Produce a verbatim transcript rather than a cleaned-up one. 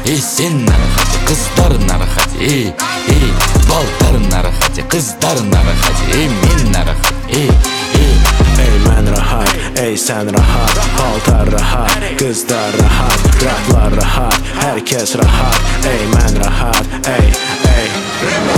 Ey sen narahat, kızlar narahat. Ey ey baltar narahat, kızlar narahat. Ey men narahat. Ey ey Ey mən rahat, ey sən rahat, paltar rahat, qızlar rahat, qraflar rahat, hər kəs rahat. Ey mən rahat, ey ey